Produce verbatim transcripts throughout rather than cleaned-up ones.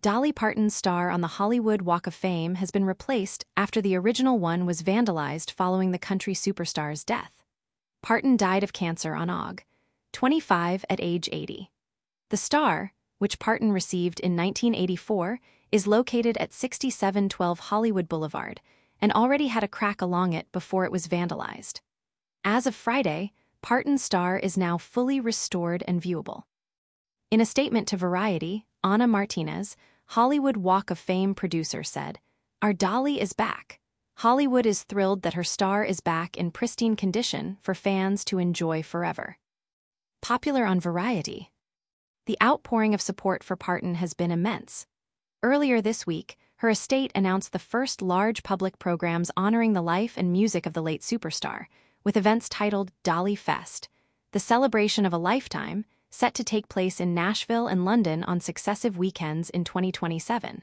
Dolly Parton's star on the Hollywood Walk of Fame has been replaced after the original one was vandalized following the country superstar's death. Parton died of cancer on August twenty-fifth at age eighty. The star, which Parton received in nineteen eighty-four, is located at sixty-seven twelve Hollywood Boulevard and already had a crack along it before it was vandalized. As of Friday, Parton's star is now fully restored and viewable. In a statement to Variety, Ana Martinez, Hollywood Walk of Fame producer, said, "Our Dolly is back. Hollywood is thrilled that her star is back in pristine condition for fans to enjoy forever." Popular on Variety. The outpouring of support for Parton has been immense. Earlier this week, her estate announced the first large public programs honoring the life and music of the late superstar, with events titled Dolly Fest, the celebration of a lifetime, set to take place in Nashville and London on successive weekends in twenty twenty-seven.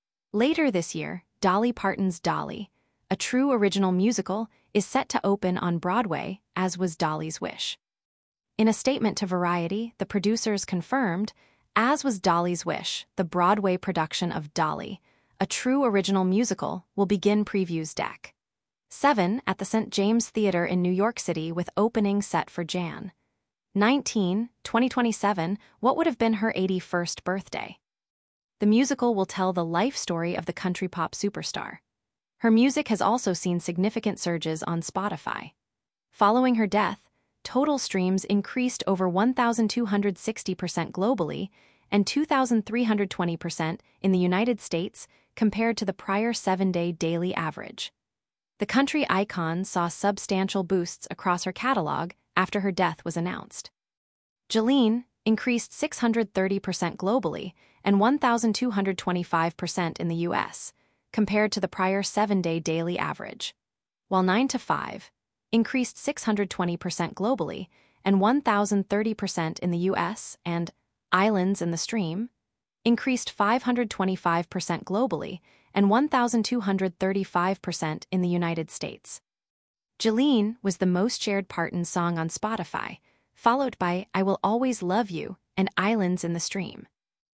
Later this year, Dolly Parton's Dolly, a true original musical, is set to open on Broadway, as was Dolly's Wish. In a statement to Variety, the producers confirmed, as was Dolly's Wish, the Broadway production of Dolly, a true original musical, will begin previews December seventh at the Saint James Theater in New York City with opening set for January nineteenth, twenty twenty-seven, what would have been her eighty-first birthday. The musical will tell the life story of the country pop superstar. Her music has also seen significant surges on Spotify. Following her death, total streams increased over one thousand two hundred sixty percent globally and two thousand three hundred twenty percent in the United States compared to the prior seven-day daily average. The country icon saw substantial boosts across her catalog after her death was announced. Jolene increased six hundred thirty percent globally and one thousand two hundred twenty-five percent in the U S, compared to the prior seven-day daily average, while nine to five increased six hundred twenty percent globally and one thousand thirty percent in the U S, and Islands in the Stream increased five hundred twenty-five percent globally and one thousand two hundred thirty-five percent in the United States. Jolene was the most shared Parton song on Spotify, followed by I Will Always Love You and Islands in the Stream.